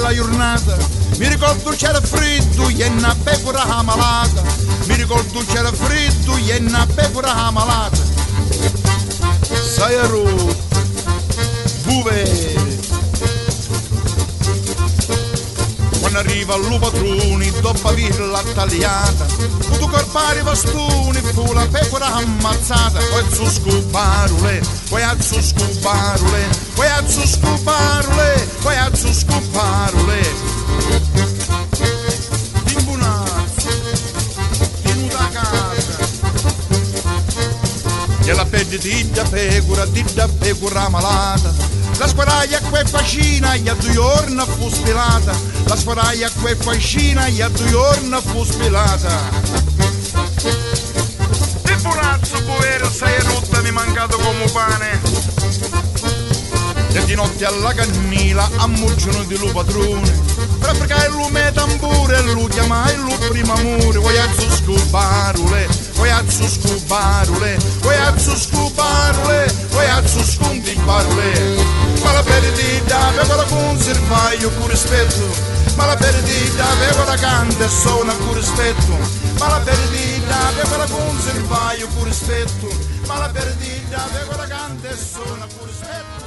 bella giornata, mi ricordo c'era freddo e una pecora ammalata, mi ricordo c'era freddo e una pecora ammalata. Sai rotto, buve. Quando arriva il patrone, dopo averla tagliata, tu corpare i bastoni, fu la pecora ammazzata. Poi su scoparule, poi a su scoparule, poi a su scoparule, poi a su scoparule. Timbunazzo, tenuta a casa. E la pelle di da pecora malata. La squaraglia qua è facina, e a 2 giorni fu spilata. La squaraglia qua è facina, e a 2 giorni fu spilata. E buonazzo, povero, sei rotta, mi è mancato come pane. E di notte alla cannila ammucciano di lu padrone. Per perché il lume tambure e lu chiama il lu primo amore. Vuoi a su scoparule, vuoi a su scoparule, vuoi a su scoparule, vuoi a su scontiparule. Ma la perdita avevo la conserva io con rispetto, ma la perdita avevo la canta e suona con rispetto, ma la perdita avevo la conserva io con rispetto, ma la perdita avevo la canta e suona con rispetto.